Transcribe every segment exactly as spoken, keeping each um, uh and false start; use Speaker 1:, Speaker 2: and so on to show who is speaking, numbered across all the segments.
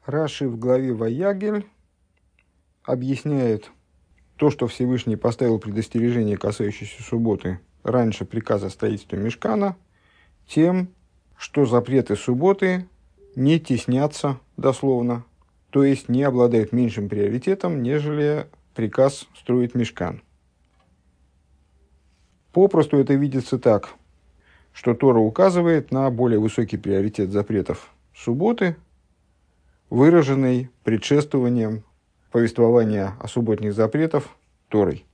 Speaker 1: Раши в главе Ваягель объясняет то, что Всевышний поставил предостережение, касающееся субботы, раньше приказа строительства мишкана, тем, что запреты субботы не теснятся дословно, то есть не обладают меньшим приоритетом, нежели приказ строить мишкан. Попросту это видится так, что Тора указывает на более высокий приоритет запретов субботы, выраженный предшествованием повествования о субботних запретах Торой.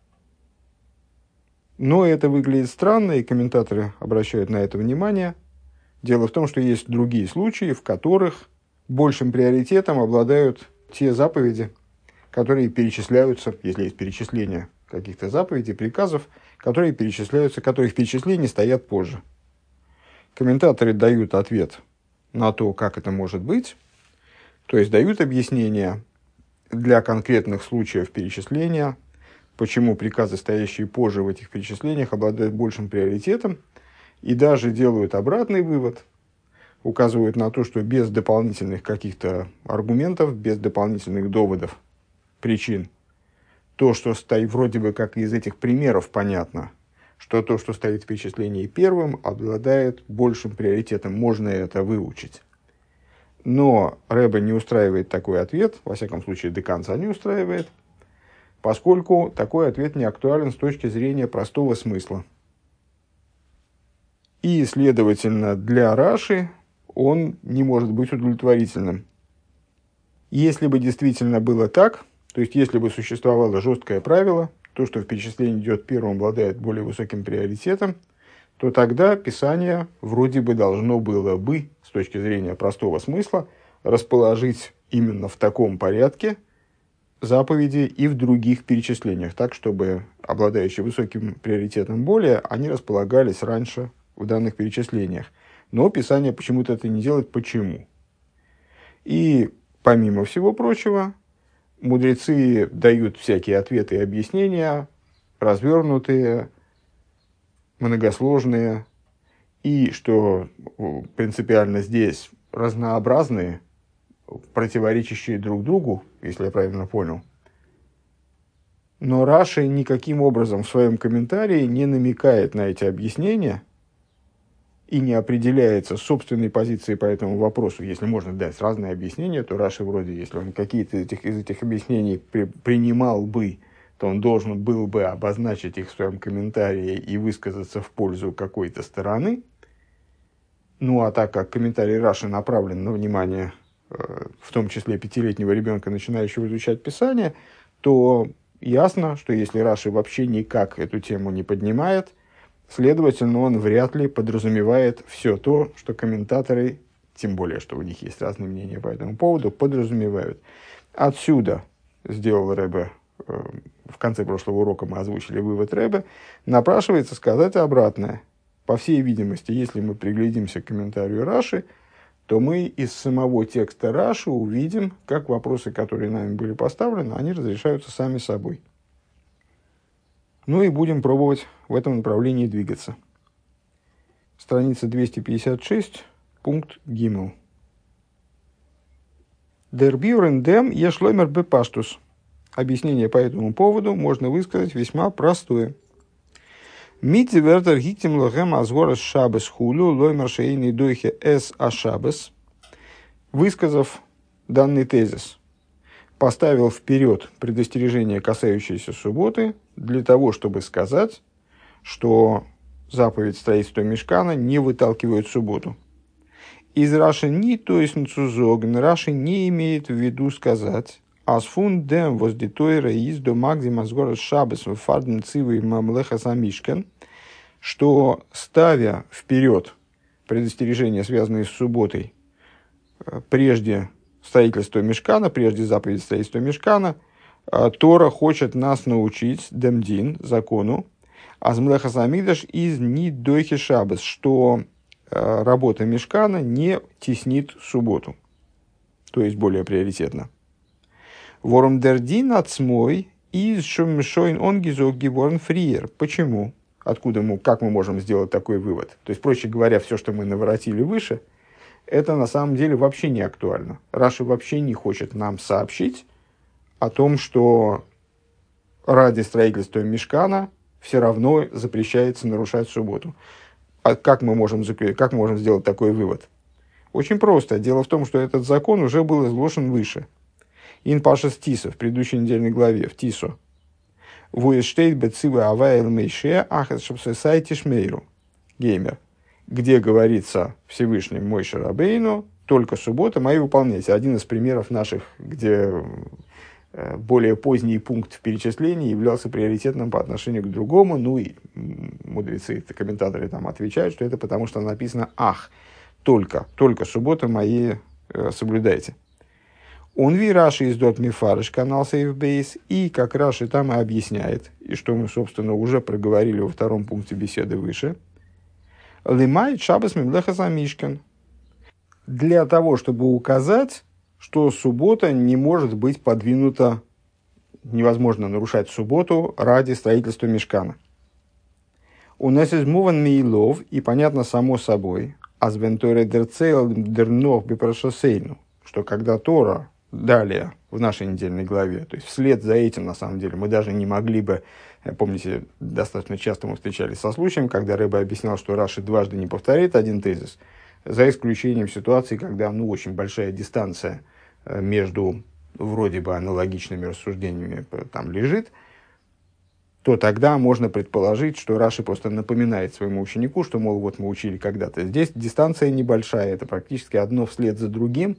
Speaker 1: Но это выглядит странно, и комментаторы обращают на это внимание. Дело в том, что есть другие случаи, в которых большим приоритетом обладают те заповеди, которые перечисляются, если есть перечисление каких-то заповедей, приказов, которые перечисляются, которых перечисления стоят позже. Комментаторы дают ответ на то, как это может быть, то есть дают объяснение для конкретных случаев перечисления, почему приказы, стоящие позже в этих перечислениях, обладают большим приоритетом, и даже делают обратный вывод, указывают на то, что без дополнительных каких-то аргументов, без дополнительных доводов, причин, то, что стоит вроде бы как из этих примеров понятно, что то, что стоит в перечислении первым, обладает большим приоритетом, можно это выучить. Но Ребе не устраивает такой ответ, во всяком случае до конца не устраивает, поскольку такой ответ не актуален с точки зрения простого смысла. И, следовательно, для Раши он не может быть удовлетворительным. Если бы действительно было так, то есть если бы существовало жесткое правило, то, что в перечислении идет первым, обладает более высоким приоритетом, то тогда Писание вроде бы должно было бы, с точки зрения простого смысла, расположить именно в таком порядке заповеди и в других перечислениях, так, чтобы обладающие высоким приоритетом более, они располагались раньше в данных перечислениях. Но Писание почему-то это не делает. Почему? И, помимо всего прочего, мудрецы дают всякие ответы и объяснения, развернутые, многосложные, и, что принципиально здесь, разнообразные, противоречащие друг другу, если я правильно понял. Но Раши никаким образом в своем комментарии не намекает на эти объяснения и не определяется собственной позицией по этому вопросу. Если можно дать разные объяснения, то Раши вроде, если он какие-то из этих, из этих объяснений при, принимал бы, то он должен был бы обозначить их в своем комментарии и высказаться в пользу какой-то стороны. Ну, а так как комментарий Раши направлен на внимание, э, в том числе пятилетнего ребенка, начинающего изучать Писание, то ясно, что если Раши вообще никак эту тему не поднимает, следовательно, он вряд ли подразумевает все то, что комментаторы, тем более, что у них есть разные мнения по этому поводу, подразумевают. Отсюда сделал Ребе, в конце прошлого урока мы озвучили вывод Ребе, напрашивается сказать обратное. По всей видимости, если мы приглядимся к комментарию Раши, то мы из самого текста Раши увидим, как вопросы, которые нами были поставлены, они разрешаются сами собой. Ну и будем пробовать в этом направлении двигаться. Страница двести пятьдесят шесть, пункт Гимл. Дер бюрен дем ешлоймер бепаштус. Объяснение по этому поводу можно высказать весьма простое. Мити вертер гиктим лохем азгорас шабес хулю лоймер шейный дойхе эс ашабес. Высказав данный тезис, поставил вперед предостережение, касающееся субботы, для того, чтобы сказать, что заповедь строительства мишкана не выталкивает субботу. Из Раши ни, то есть нцузогн, Раши не имеет в виду сказать, «Ас фун дем воздитойра из до магдима сгора шабес в фарден цивы мамлеха самишкен», что, ставя вперед предостережения, связанные с субботой, прежде строительства мишкана, прежде заповеди строительства мишкана, Тора хочет нас научить демдин, закону, азмлеха самигдаш из нидойхи шабес, что работа мишкана не теснит субботу, то есть более приоритетно. Ворум дердин ацмой из шумшойн он гизок геворн фриер. Почему? Откуда мы, как мы можем сделать такой вывод? То есть, проще говоря, все, что мы наворотили выше, это на самом деле вообще не актуально. Раши вообще не хочет нам сообщить о том, что ради строительства мишкана все равно запрещается нарушать субботу. А как мы можем, как мы можем сделать такой вывод? Очень просто. Дело в том, что этот закон уже был изложен выше. Ин пашас Тиса, в предыдущей недельной главе, в Тисо. Вуэштейт бецивы авайл мейше ахет шапсесайте шмейру. Геймер. Где говорится Всевышним Мойше Рабейну, только суббота мои выполняйте. Один из примеров наших, где более поздний пункт в перечислении являлся приоритетным по отношению к другому. Ну и мудрецы, комментаторы там отвечают, что это потому, что написано «ах». Только, только суббота мои э, соблюдайте. Он ви Раши из Дот Мифарыш, канал Сейфбейс, и как Раши там и объясняет, и что мы, собственно, уже проговорили во втором пункте беседы выше. Лимайт шабас мимлеха замишкан. Для того, чтобы указать, что суббота не может быть подвинута, невозможно нарушать субботу ради строительства мишкана. У нас из муван мейлов, и понятно само собой, Азвенторе дерцейл дернох бипрашосейну, что когда Тора далее в нашей недельной главе, то есть вслед за этим, на самом деле, мы даже не могли бы, помните, достаточно часто мы встречались со случаем, когда Рэбе объяснял, что Раши дважды не повторяет один тезис, за исключением ситуации, когда ну, очень большая дистанция между вроде бы аналогичными рассуждениями там лежит, то тогда можно предположить, что Раши просто напоминает своему ученику, что, мол, вот мы учили когда-то. Здесь дистанция небольшая, это практически одно вслед за другим.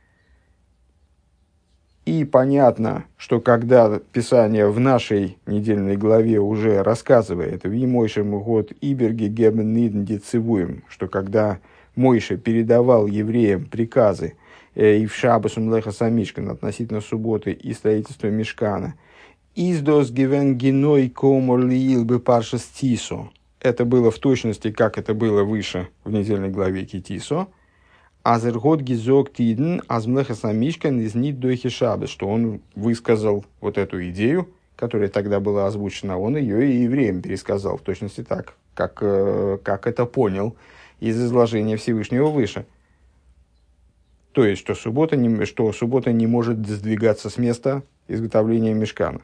Speaker 1: И понятно, что когда Писание в нашей недельной главе уже рассказывает «Ви Мойшем год Иберги гебен нидн децивуем», что когда Мойше передавал евреям приказы и в Шабасум леха самишкан относительно субботы и строительства мишкана, «Издос гивен геной комор лиил бы паршас тисо». Это было в точности, как это было выше в недельной главе Китисо. «Азергот гизок тиден азмлеха самишкан из нит дойхи шабас», что он высказал вот эту идею, которая тогда была озвучена, он ее и евреям пересказал в точности так, как, как это понял из изложения Всевышнего выше. То есть, что суббота не, что суббота не может сдвигаться с места изготовления мишкана.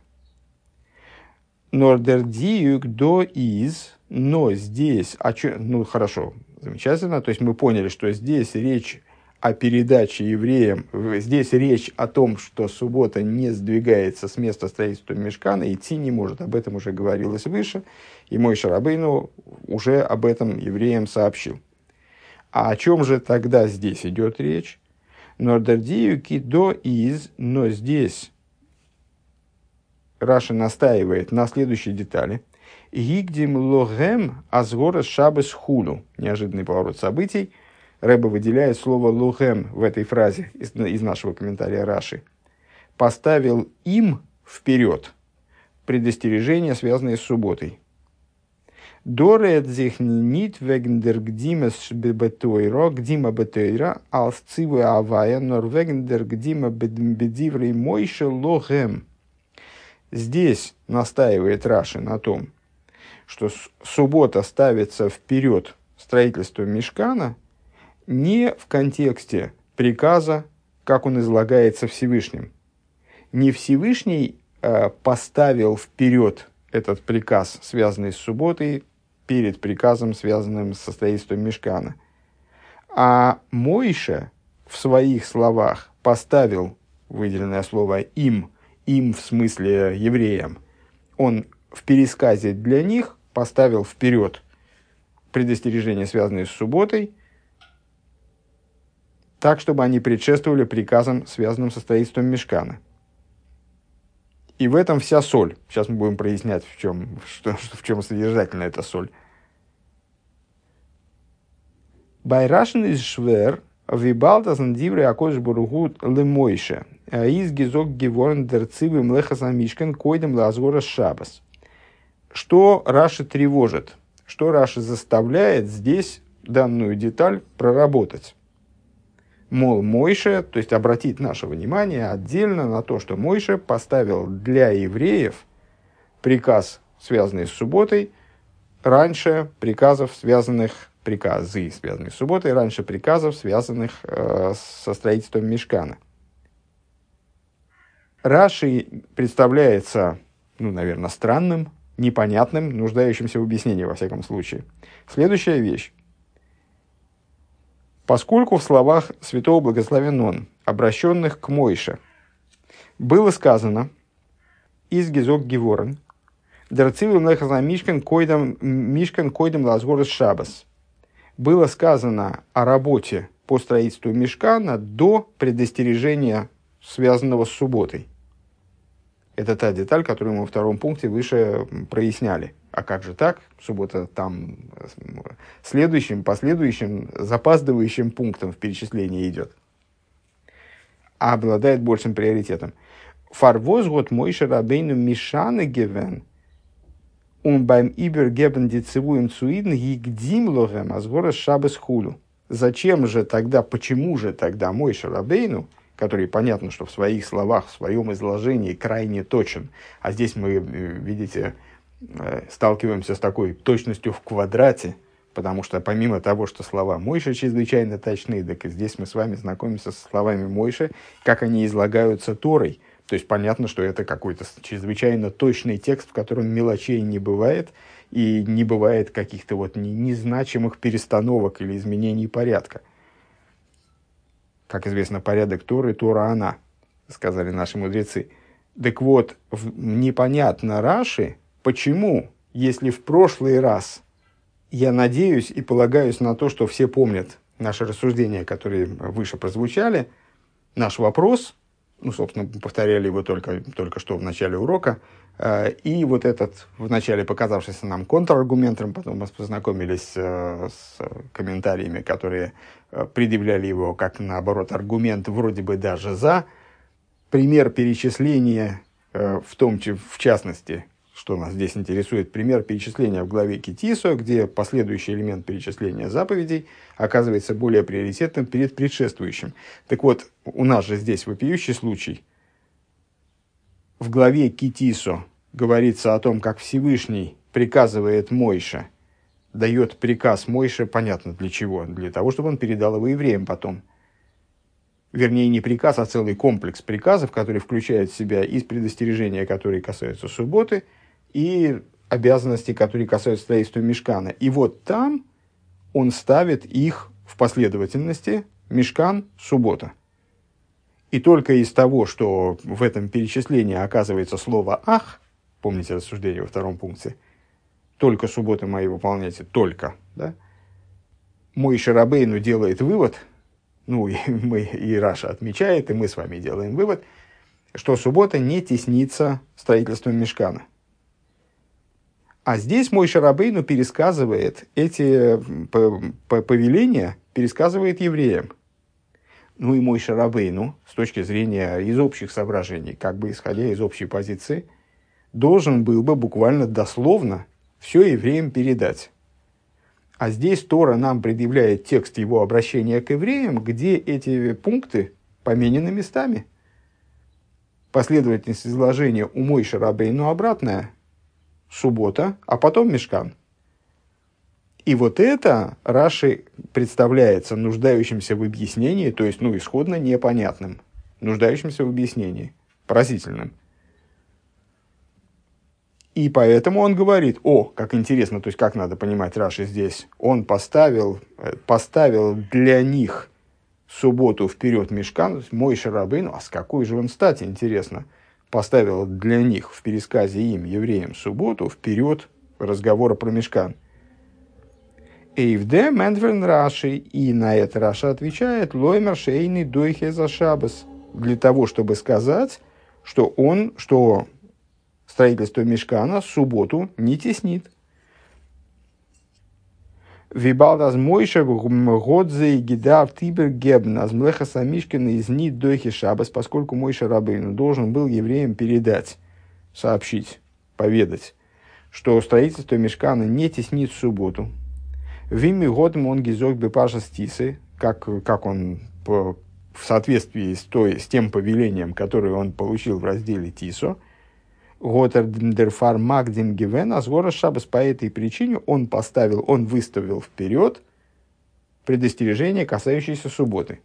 Speaker 1: Нордердиюк до из, но здесь, а чё, ну хорошо, замечательно, то есть мы поняли, что здесь речь о передаче евреям, здесь речь о том, что суббота не сдвигается с места строительства мишкана, идти не может, об этом уже говорилось выше, и Мойше Рабейну уже об этом евреям сообщил. А о чем же тогда здесь идет речь? Нордердиюки до из, но здесь Раши настаивает на следующей детали. Гигдим логем азгора шабес хулу. Неожиданный поворот событий. Рэбе выделяет слово логем в этой фразе из, из нашего комментария Раши. Поставил им вперед предостережения, связанные с субботой. Дорет зихнит вегендер гдимас бетойро, гдима бетойра, алсцивы авая, нор вегендер гдима бедиврей мойше логем. Здесь настаивает Раши на том, что суббота ставится вперед строительства мишкана не в контексте приказа, как он излагается Всевышним. Не Всевышний э, поставил вперед этот приказ, связанный с субботой, перед приказом, связанным со строительством мишкана. А Мойше в своих словах поставил выделенное слово «им», им в смысле евреям, он в пересказе для них поставил вперед предостережения, связанные с субботой, так, чтобы они предшествовали приказам, связанным со строительством мишкана. И в этом вся соль. Сейчас мы будем прояснять, в чем, что, в чем содержательна эта соль. Байрашен из швер вибалтазн диврей акош буругут лемойше. Из гизок геворн дерцивы млеха замишкан койдем лазгора шабас. Что Раши тревожит? Что Раши заставляет здесь данную деталь проработать? Мол, Мойше, то есть обратить наше внимание отдельно на то, что Мойше поставил для евреев приказ, связанный с субботой, раньше приказов, связанных приказы, связанные с субботой, раньше приказов, связанных э, со строительством мишкана. Раши представляется, ну, наверное, странным, непонятным, нуждающимся в объяснении, во всяком случае. Следующая вещь. Поскольку в словах святого благословен он, обращенных к Мойше, было сказано из Гизок Геворен, «Дерцивил лехазна мишкан койдам мишкан койдам лазгорес шабас». Было сказано о работе по строительству мишкана до предостережения, связанного с субботой. Это та деталь, которую мы во втором пункте выше проясняли. А как же так? Суббота там следующим, последующим, запаздывающим пунктом в перечислении идет. А обладает большим приоритетом. Фарвоз год Мойше Рабейну Мишаны гевен, um beim Übergeben die Zivuim Zuiden higdim lochem azgorес шабес хулю. Зачем же тогда, почему же тогда Мойше Рабейну, который, понятно, что в своих словах, в своем изложении крайне точен, а здесь мы, видите, сталкиваемся с такой точностью в квадрате, потому что помимо того, что слова Мойше чрезвычайно точны, так и здесь мы с вами знакомимся со словами Мойше, как они излагаются Торой. То есть понятно, что это какой-то чрезвычайно точный текст, в котором мелочей не бывает, и не бывает каких-то вот незначимых перестановок или изменений порядка. Как известно, порядок Торы, Тора она, сказали наши мудрецы. Так вот, непонятно Раши, почему, если в прошлый раз я надеюсь и полагаюсь на то, что все помнят наши рассуждения, которые выше прозвучали, наш вопрос, ну, собственно, повторяли его только, только что в начале урока, и вот этот, вначале показавшийся нам контраргументом, потом мы познакомились с комментариями, которые предъявляли его как, наоборот, аргумент вроде бы даже за. Пример перечисления, в том, в частности, что нас здесь интересует, пример перечисления в главе Китисо, где последующий элемент перечисления заповедей оказывается более приоритетным перед предшествующим. Так вот, у нас же здесь вопиющий случай. В главе Китисо говорится о том, как Всевышний приказывает Мойше, дает приказ Мойше, понятно для чего, для того, чтобы он передал его евреям потом. Вернее, не приказ, а целый комплекс приказов, который включает в себя и предостережения, которые касаются субботы, и обязанности, которые касаются строительства мишкана. И вот там он ставит их в последовательности мишкан, суббота. И только из того, что в этом перечислении оказывается слово «ах», помните рассуждение во втором пункте, только субботы мои выполняйте, только, да? Мойше Рабейну делает вывод, ну и, мы, и Раша отмечает, и мы с вами делаем вывод, что суббота не теснится строительством мишкана. А здесь Мойше Рабейну пересказывает эти повеления, пересказывает евреям. Ну и Мойше Рабейну, с точки зрения из общих соображений, как бы исходя из общей позиции, должен был бы буквально дословно все евреям передать. А здесь Тора нам предъявляет текст его обращения к евреям, где эти пункты поменены местами. Последовательность изложения у Мойше Рабейну обратная. Суббота, а потом мишкан. И вот это Раши представляется нуждающимся в объяснении, то есть, ну, исходно непонятным, нуждающимся в объяснении, поразительным. И поэтому он говорит, о, как интересно, то есть, как надо понимать Раши здесь, он поставил, поставил для них субботу вперед мишкан, Мойше Рабейну, а с какой же он стати, интересно, поставил для них в пересказе им, евреям, субботу вперед разговора про мишкан. Эйвде Мендверн Раши, и на это Раша отвечает, лоймер шейный дойхе за шабас, для того, чтобы сказать, что он, что строительство мишкана субботу не теснит. Вибалдаз Мойше годзе и гидар тибер гебн аз млеха самишкина из нит дойхе шабас, поскольку Мойше Рабейну должен был евреям передать, сообщить, поведать, что строительство мишкана не теснит субботу. Вими годом он гизок бепаша стисы, как, как он по, в соответствии с, той, с тем повелением, которое он получил в разделе Тисо, Готер дерфар магдим гивен, а сгора шабас по этой причине он поставил, он выставил вперед предостережение, касающееся субботы.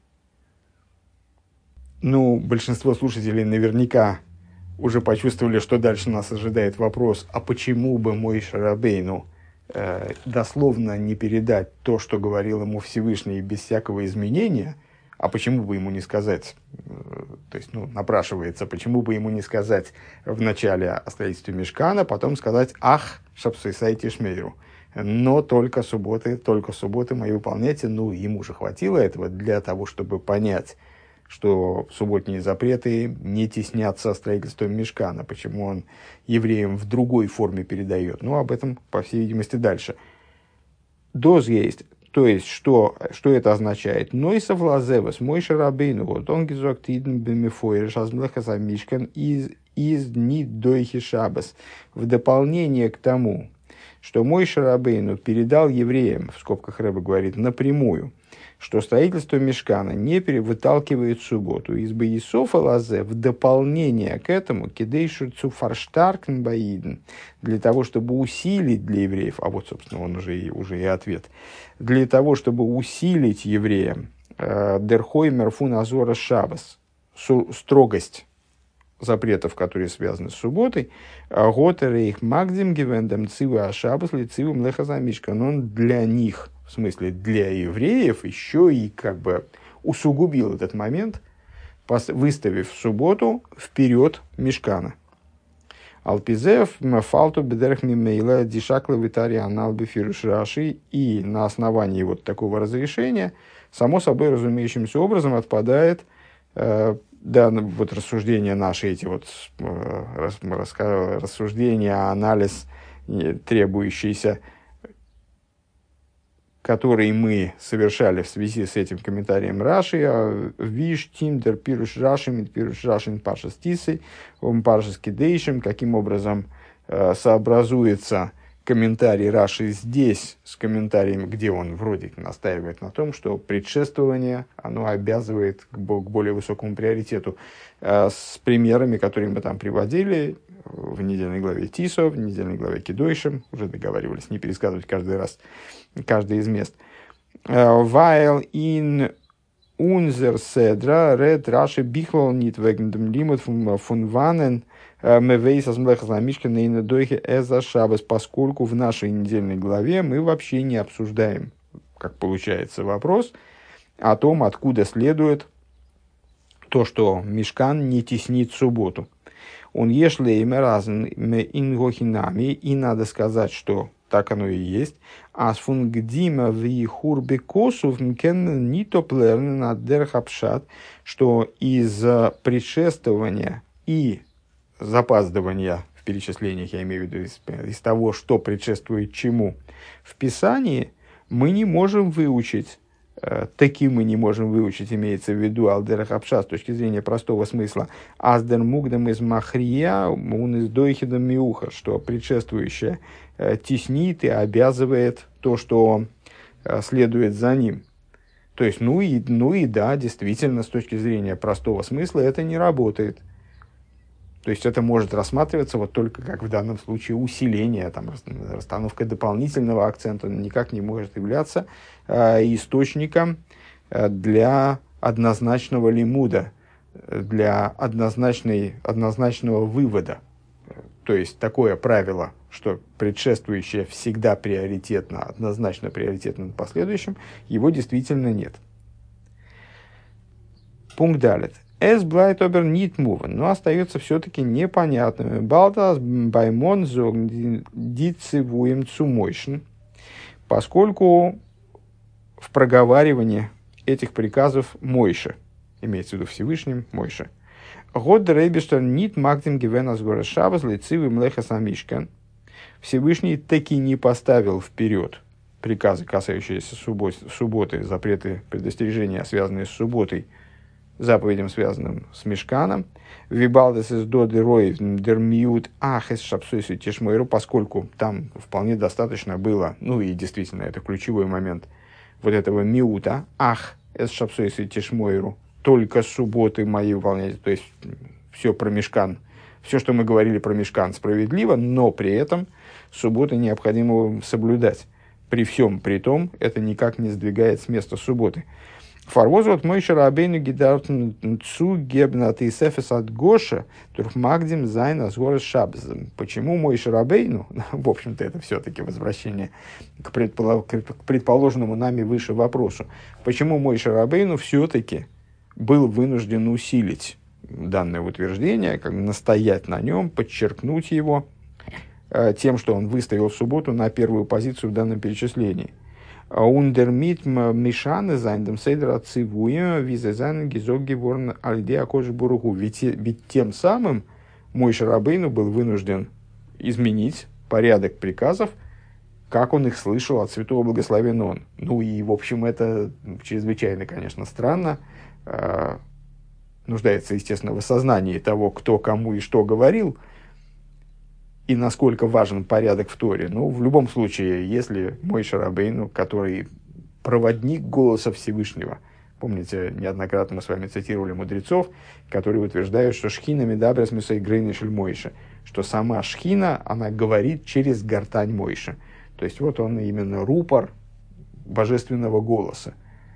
Speaker 1: Ну, большинство слушателей наверняка уже почувствовали, что дальше нас ожидает вопрос, а почему бы Моше Рабейну э, дословно не передать то, что говорил ему Всевышний, без всякого изменения, а почему бы ему не сказать, э, то есть, ну, напрашивается, почему бы ему не сказать в начале о строительстве мишкана, потом сказать «Ах, шапсуйсайте шмейру». Но только субботы, только субботы мои выполняйте. Ну, ему же хватило этого для того, чтобы понять, что субботние запреты не теснятся строительством мишкана. Почему он евреям в другой форме передает? Ну, об этом, по всей видимости, дальше. Доз есть. То есть, что, что это означает? Нойса влазевас, Моше Рабейну, вот он гизок тидн бемифойреш, азмлехаса мишкан из из нид дойхи шабас. В дополнение к тому, что Моше Рабейну передал евреям, в скобках Рэбе говорит, напрямую, что строительство мишкана не выталкивает субботу из Баисофа Лазе, в дополнение к этому, кидейшу цуфарштаркен баиден, для того, чтобы усилить для евреев, а вот, собственно, он уже и, уже и ответ, для того, чтобы усилить евреям дерхоймер фун азора шабас, строгость запретов, которые связаны с субботой, готеры их магдим гивендем цивы ашабас ли цивы млехаза мишкан, он для них, в смысле для евреев, еще и как бы усугубил этот момент, выставив субботу вперед мишкана. Алпизев фалту бедерх мимейла дишакла витари анал бифируш раши, и на основании вот такого разрешения, само собой разумеющимся образом отпадает э, да, вот рассуждения наши, эти вот э, рас, рассуждения, анализ, требующийся, который мы совершали в связи с этим комментарием Раши, «Виш тимдер пируш рашим, пируш рашин паршас тисой, паршас кидейшим», каким образом э, сообразуется комментарий Раши здесь с комментарием, где он вроде настаивает на том, что предшествование, оно обязывает к, к более высокому приоритету, э, с примерами, которые мы там приводили в недельной главе Тисо, в недельной главе Кидойшим, уже договаривались не пересказывать каждый раз, каждый из мест. Weil in unser Sedra red Rashi bichlol nit wegen dem Limit von Wannen мевейс азмлехаза мишкан на дойхе эза шабас, поскольку в нашей недельной главе мы вообще не обсуждаем, как получается, вопрос о том, откуда следует то, что мишкан не теснит субботу. Он ешле имеразен ингохинами, и надо сказать, что так оно и есть. Ас фунгдима ви хурбе косов кен нитоплерн на дерхапшат, что из предшествования и запаздывания в перечислениях, я имею в виду из, из того, что предшествует чему, в Писании мы не можем выучить, э, таки мы не можем выучить, имеется в виду алдерах апша с точки зрения простого смысла, аздер мугдам из махрия, он из дойхидам миуха, что предшествующее э, теснит и обязывает то, что э, следует за ним. То есть, ну и, ну и да, действительно, с точки зрения простого смысла это не работает. То есть это может рассматриваться вот только как в данном случае усиление, там, расстановка дополнительного акцента, никак не может являться э, источником э, для однозначного лимуда, для однозначной, однозначного вывода. То есть такое правило, что предшествующее всегда приоритетно, однозначно приоритетно над последующим, его действительно нет. Пункт далее. Es bleibt aber nicht moving, но остается все-таки непонятным. Балдас баймон зогн дицевуем цумойшн, поскольку в проговаривании этих приказов Мойше, имеется в виду Всевышним Мойше, год рейбештер нит магдим гивенас гора шабас лицивым лехас амишкан, Всевышний таки не поставил вперед приказы, касающиеся суббот, субботы, запреты, предостережения, связанные с субботой, заповедям, связанным с мишканом, вибалдес из доды рой дермиют ахес шапсуйсу тишмойру, поскольку там вполне достаточно было, ну и действительно это ключевой момент вот этого миута, ах эс шапсуйсу тишмойру, только субботы мои выполняйте, то есть все про мишкан, все, что мы говорили про мишкан, справедливо, но при этом субботы необходимо соблюдать. при всем при том, это никак не сдвигает с места субботы. Фарвозвот Мойше Рабейну гидартн цу гебнат и сефес от Гоша турфмагдим зайн азгорес шабз. Почему Мойше Рабейну, в общем-то, это все-таки возвращение к, предполож... к предположенному нами выше вопросу, почему Мойше Рабейну все-таки был вынужден усилить данное утверждение, как настоять на нем, подчеркнуть его э, тем, что он выставил субботу на первую позицию в данном перечислении. Ундермит мишаны зайндем сейдра цивуя визезан гизоги ворн альде акожи буругу. Ведь тем самым Мойше Рабейну был вынужден изменить порядок приказов, как он их слышал от святого благословен он. Ну и, в общем, это чрезвычайно, конечно, странно. Нуждается, естественно, в осознании того, кто кому и что говорил, и насколько важен порядок в Торе. Ну, в любом случае, если Мойше Рабейну, который проводник голоса Всевышнего, помните, неоднократно мы с вами цитировали мудрецов, которые утверждают, что Шхина медабрес мисой грейнишель Мойше, что сама Шхина, она говорит через гортань Мойше. То есть, вот он именно рупор божественного голоса.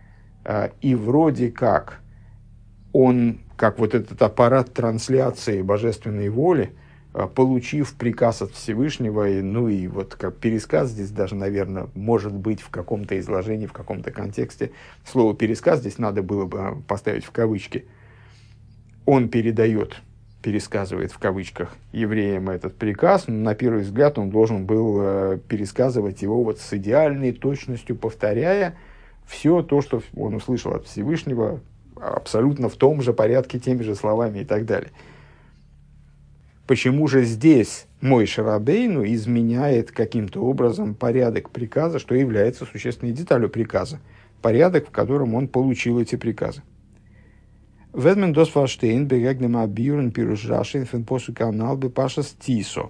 Speaker 1: И вроде как он, как вот этот аппарат трансляции божественной воли, получив приказ от Всевышнего, и, ну и вот как пересказ здесь даже, наверное, может быть в каком-то изложении, в каком-то контексте. Слово «пересказ» здесь надо было бы поставить в кавычки. Он передает, пересказывает в кавычках евреям этот приказ, но на первый взгляд он должен был э, пересказывать его вот с идеальной точностью, повторяя все то, что он услышал от Всевышнего, абсолютно в том же порядке, теми же словами и так далее. Почему же здесь Мойше Рабейну изменяет каким-то образом порядок приказа, что является существенной деталью приказа, порядок, в котором он получил эти приказы? Ведмен дос фаштейн бегегнем абьюрен пируш рашин фен посу канал бы пашас тисо.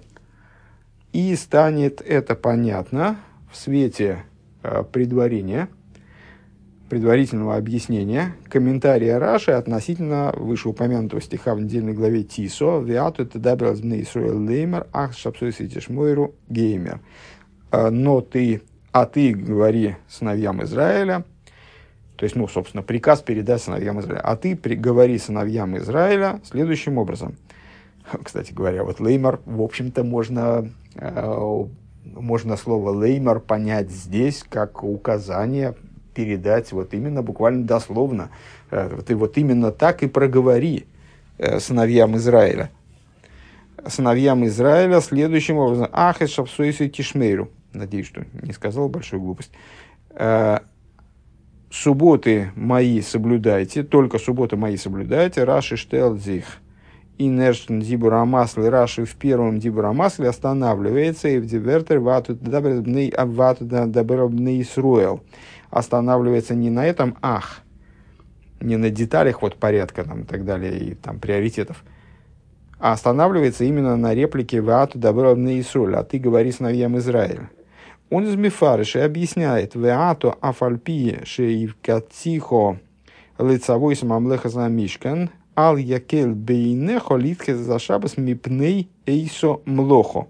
Speaker 1: И станет это понятно в свете э, предварения, предварительного объяснения комментария Раши относительно вышеупомянутого стиха в недельной главе Тисо «Веату тедабраз бней Исруэл леймер, ах шапсуй ситиш мойру геймер». Но ты, а ты говори сыновьям Израиля, то есть, ну, собственно, приказ передай сыновьям Израиля, а ты говори сыновьям Израиля следующим образом. Кстати говоря, вот леймер, в общем-то, можно, можно слово леймер понять здесь как указание, передать вот именно, буквально дословно. Ты вот именно так и проговори сыновьям Израиля. Сыновьям Израиля следующим образом. Ах, и шапсуисы тишмейру. Надеюсь, что не сказал большую глупость. Субботы мои соблюдайте, только субботы мои соблюдайте. Раши штелдзих. И нерштен дибурамасли. Раши в первом дибурамасле останавливается. И в дивертер вату дабрабней Исруэл. Останавливается не на этом ах, не на деталях вот порядка там, и так далее, и там приоритетов, а останавливается именно на реплике «Ваату дабрабней Исруэль», а ты говори сыновьям Израиля. Он из Мифарыши объясняет «Ваату афальпи шеивкатихо лицавой самамлеха замишкан ал якел бейнехо литхе зашабас мипней эйсо млохо».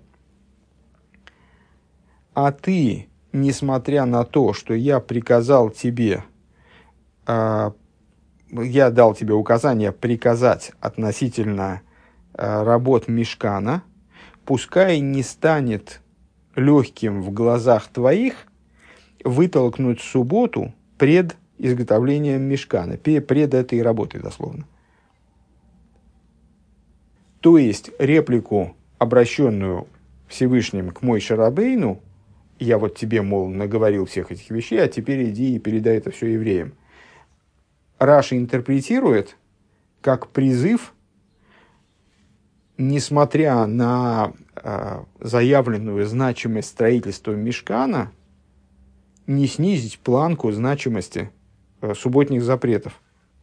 Speaker 1: А ты, несмотря на то, что я приказал тебе, э, я дал тебе указание приказать относительно э, работ мишкана, пускай не станет легким в глазах твоих вытолкнуть субботу пред изготовлением мишкана, пред этой работой, дословно. То есть реплику, обращенную Всевышним к Мойше Рабейну, я вот тебе, мол, наговорил всех этих вещей, а теперь иди и передай это все евреям. Раши интерпретирует как призыв, несмотря на э, заявленную значимость строительства мишкана, не снизить планку значимости э, субботних запретов.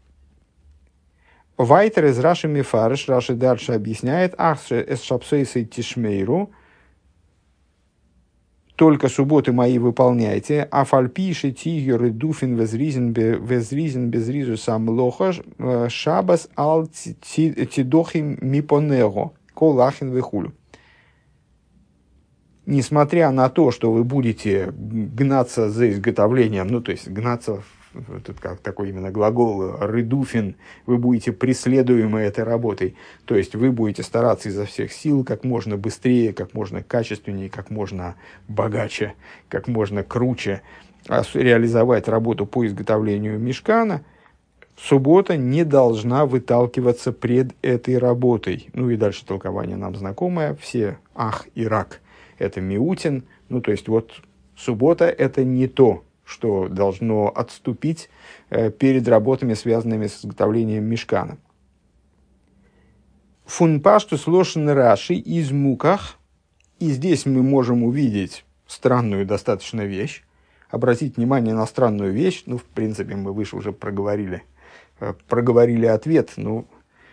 Speaker 1: Вайтер из Раши Мифарыш, Раши дальше объясняет, «Ах, эс шапсейсей тишмейру», только субботы мои выполняйте, а фальпиши тигер и дуфин везризен безризу сам лоха шабас ал тидохим мипонего колахин вехулю. несмотря на то, что вы будете гнаться за изготовлением, ну, то есть гнаться, тут как такой именно глагол «рыдуфин», вы будете преследуемы этой работой, то есть вы будете стараться изо всех сил как можно быстрее, как можно качественнее, как можно богаче, как можно круче реализовать работу по изготовлению мишкана, суббота не должна выталкиваться пред этой работой. Ну и дальше толкование нам знакомое. Все ах и рак – это миутин. Ну то есть вот суббота – это не то, что должно отступить э, перед работами, связанными с изготовлением мишкана. Фунпаштус лошен раши из муках. И здесь мы можем увидеть странную достаточно вещь. Обратить внимание на странную вещь. Ну, в принципе, мы выше уже проговорили. проговорили ответ. Ну,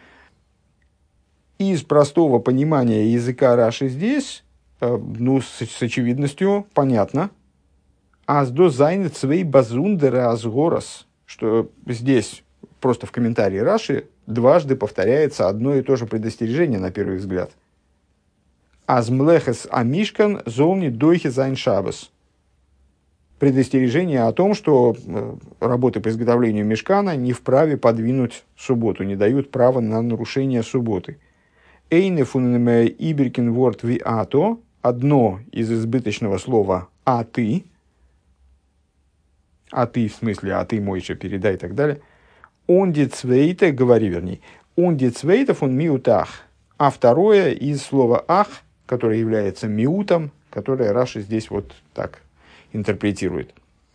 Speaker 1: из простого понимания языка Раши здесь, ну, с, с очевидностью понятно. Аздо зайнет свей базундера азгорос, что здесь просто в комментарии Раши дважды повторяется одно и то же предостережение на первый взгляд. Азмлехес амишкан золни дойхи зайн шабас. Предостережение о том, что работы по изготовлению мишкана не вправе подвинуть субботу, не дают права на нарушение субботы. Эйне фуннеме иберкин ворд ви ато, одно из избыточного слова «а ты», «а ты» в смысле «а ты, Мойша, передай» и так далее, «он дицвейте», говори вернее, «он дицвейте фун миутах», а второе из слова «ах», которое является миутом, которое Раши здесь вот так интерпретирует.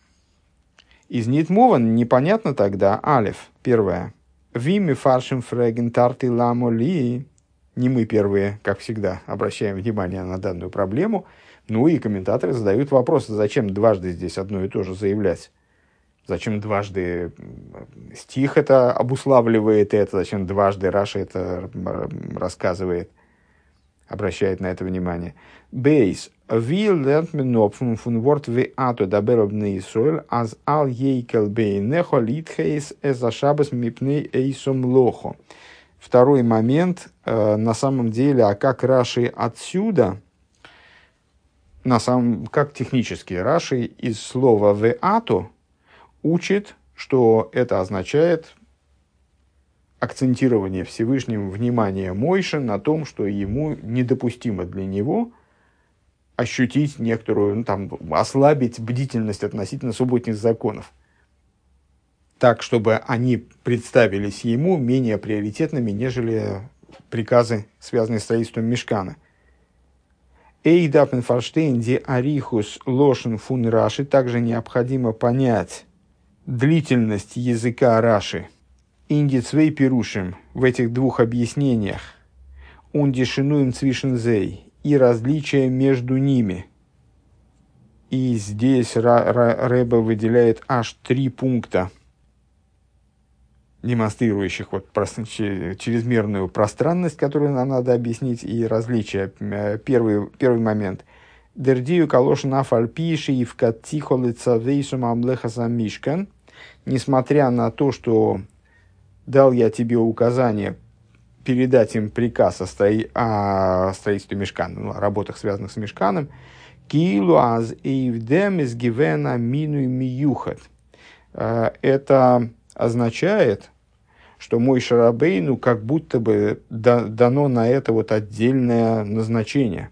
Speaker 1: Из Нитмован непонятно тогда алеф, первое. Вими фаршим фреген тарты ламоли. Не мы первые, как всегда, обращаем внимание на данную проблему. Ну и комментаторы задают вопрос, зачем дважды здесь одно и то же заявлять? Зачем дважды стих это обуславливает это? Зачем дважды Раша это рассказывает? Обращает на это внимание. Бейс. Ви lernt men op van van woord we ato daber op neisol as al jeikel beinechо litхейс эза шабас мипней эйсом лохо. Второй момент. Э, на самом деле, а как Раши отсюда, на самом, как технически Раши из слова we ato учит, что это означает акцентирование Всевышним внимания Мойше на том, что ему недопустимо для него ощутить некоторую, ну, там, ослабить бдительность относительно субботних законов, так, чтобы они представились ему менее приоритетными, нежели приказы, связанные с строительством мишкана. Эйдапен фарштейн ди арихус лошен фун Раши, также необходимо понять длительность языка Раши, индицвей пирушим, в этих двух объяснениях, ундишинуем цвишензей, и различия между ними. И здесь Рэбе выделяет аж три пункта, демонстрирующих вот чрезмерную пространность, которую нам надо объяснить, и различия. Первый, первый момент. Дердию калошин афальпиши и вкатихолица вейсум амлеха мишкан. Несмотря на то, что дал я тебе указание передать им приказ о, строи... о строительстве мишкана, ну, о работах, связанных с мишканом, килу аз эйвдем из гивена мину и миюхат. Это означает, что Мойше Рабейну как будто бы дано на это вот отдельное назначение.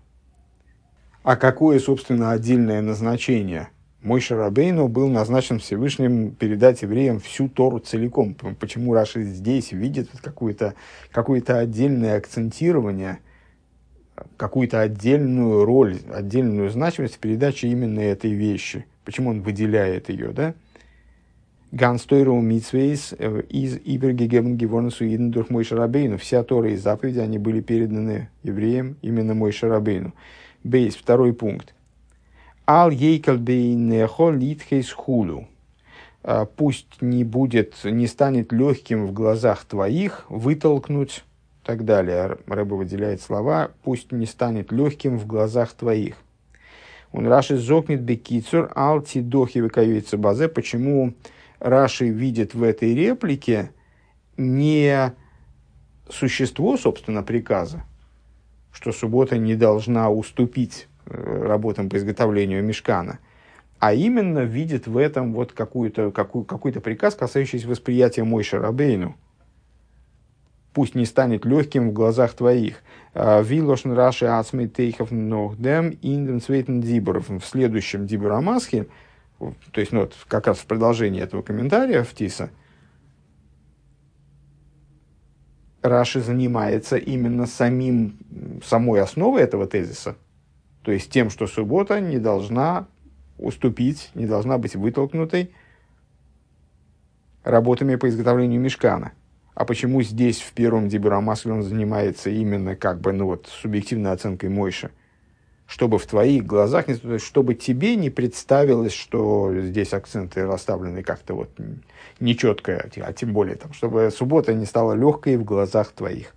Speaker 1: А какое, собственно, отдельное назначение? Мойше Рабейну был назначен Всевышним передать евреям всю Тору целиком. Почему Раши здесь видит какое-то, какое-то отдельное акцентирование, какую-то отдельную роль, отдельную значимость в передаче именно этой вещи? Почему он выделяет ее, да? Ганстойру митсвейс из ибергегебен геворнсу иден durch Мойше Рабейну. Вся Тора и заповеди, они были переданы евреям именно Мойше Рабейну. Бейс, второй пункт. Ал ейкал бейнехо литхейс хулу. Пусть не будет, не станет легким в глазах твоих вытолкнуть, и так далее. Рэбе выделяет слова, пусть не станет легким в глазах твоих. Он Раши зокнет бекицур ал тидохи выкаюется базе. Почему Раши видит в этой реплике не существо, собственно, приказа, что суббота не должна уступить работам по изготовлению мишкана, а именно видит в этом вот какую-то, какую, какой-то приказ, касающийся восприятия Мойше Рабейну. Пусть не станет легким в глазах твоих. Вилошн раши ацмей тейхов нохдем индем цветен диборов. В следующем дибур Амасхи, то есть ну, вот, как раз в продолжении этого комментария в Тиса, Раши занимается именно самим, самой основой этого тезиса, то есть тем, что суббота не должна уступить, не должна быть вытолкнутой работами по изготовлению мишкана. А почему здесь, в первом дибур Амасхи, он занимается именно как бы, ну вот, субъективной оценкой Мойше? Чтобы в твоих глазах, чтобы тебе не представилось, что здесь акценты расставлены как-то вот нечетко, а тем более, там, чтобы суббота не стала легкой в глазах твоих.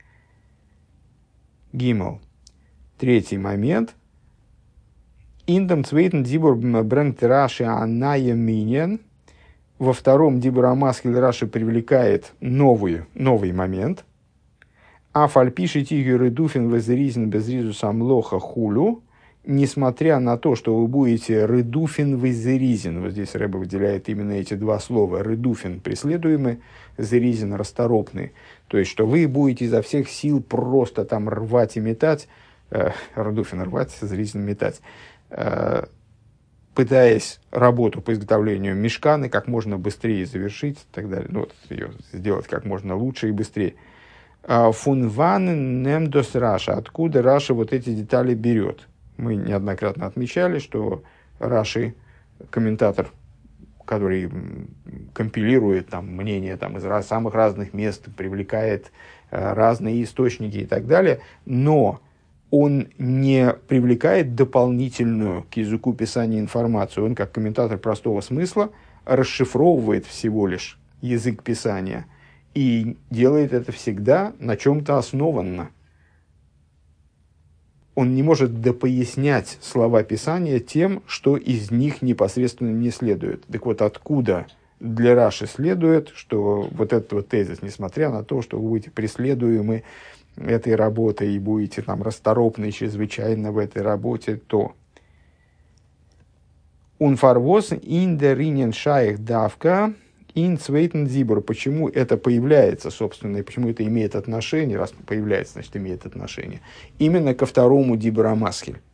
Speaker 1: Гимел. Третий момент. Индам цвейтен дибур брэнгт раши аная минен. Во втором дибур Амасхи Раши привлекает новый, новый момент. А фальпиши тигюры дуфин везеризин безризу самлоха хулю. Несмотря на то, что вы будете рыдуфин везеризин. Вот здесь Рэбе выделяет именно эти два слова. Рыдуфин преследуемый, зеризин расторопный. То есть, что вы будете изо всех сил просто там рвать и метать. Э, рыдуфин рвать, зеризин метать. Э, пытаясь работу по изготовлению мишканы как можно быстрее завершить и так далее. Ну, вот, ее сделать как можно лучше и быстрее. Фунван немдос Раша. Откуда Раша вот эти детали берет? Мы неоднократно отмечали, что Раши, комментатор, который компилирует там, мнения там, из раз, самых разных мест, привлекает э, разные источники и так далее, но он не привлекает дополнительную к языку писания информацию. Он, как комментатор простого смысла, расшифровывает всего лишь язык писания и делает это всегда на чем-то основанно. Он не может допояснять слова Писания тем, что из них непосредственно не следует. Так вот, откуда для Раши следует, что вот этот вот тезис, несмотря на то, что вы будете преследуемы этой работой и будете там расторопны чрезвычайно в этой работе, то «Унфарвос индеринен шаих давка ин цвейтен зибур». Почему это появляется, собственно, и почему это имеет отношение, раз появляется, значит, имеет отношение, именно ко второму дибур Амасхи.